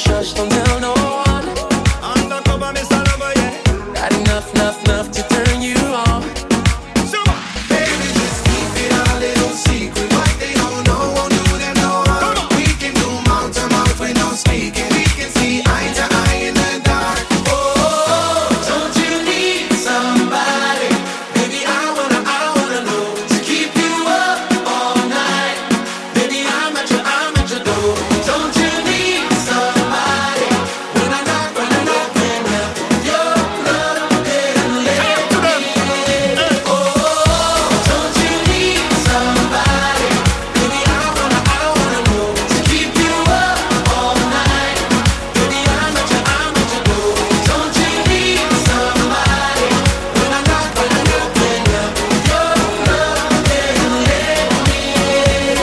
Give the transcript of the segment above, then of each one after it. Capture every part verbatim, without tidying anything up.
shush, don't tell no one. Undercover, Mister Lover, yeah. Got enough, enough, enough to turn you on. So, baby, just keep it a little secret. What they don't know won't do them no harm. We can do mouth to mouth with no speaking. We can see eye to eye in the dark. Oh, don't you need somebody? Baby, I wanna, I wanna know to keep you up all night. Baby, I'm at your, I'm at your door. Don't you need somebody? When I knock, when I knock, when I your love and let me in. Oh, don't you need somebody? Baby, I wanna, I wanna know to keep you up all night. Baby, I'm at your, I'm at your door. Don't you need somebody? When I knock, when I knock, when I your love and let me in.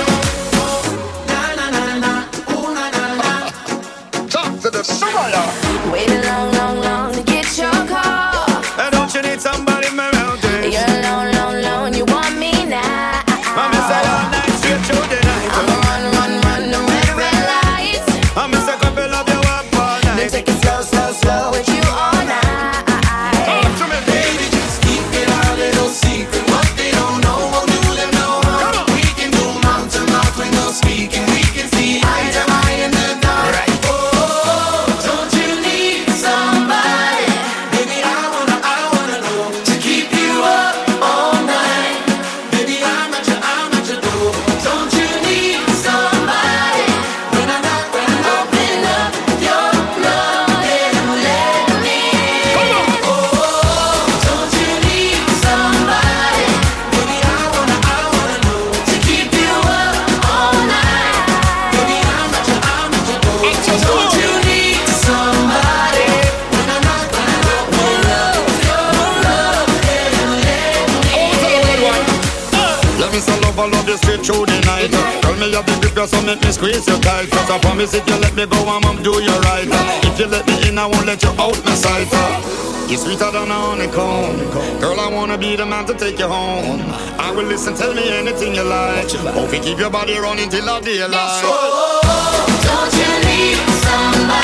Na na na na, ooh na na na. Talk to the Soraya. Waited long, long, long to get your call. Hey, don't you need somebody around there? You're alone, alone, alone. You want me now? I'm inside all night, straight through the night. I'ma run, run, run the red, red lights. I'm Mister Couple of you up all Then night. take it slow, slow, slow with you all night. Talk to me, baby, just keep it a little secret. What they don't know won't do them no harm. We can do mouth to mouth with no speaking. We can see eye to eye in the dark. Oh, don't you need somebody? Baby, I wanna, I wanna know to keep you up all night. Baby, I'm at your, I'm at your door. Don't you need somebody? When I knock, when I open up your love and let me in. Oh, don't you need somebody? Baby, I wanna, I wanna know to keep you up all night. Baby, I'm at your, I'm at your door. Don't you need somebody? When I knock, when I open up your love and let me in. Let me say love, I love you straight through the night. Tell me you be grip, so make me squeeze you tight. Cause I promise if you let me go, I'ma do you right. If you let me in, I won't let you out my sight. You're sweeter than a honeycomb. Girl, I wanna be the man to take you home. I will listen, tell me anything you like. Hope you keep your body running till the daylight. Don't you need somebody?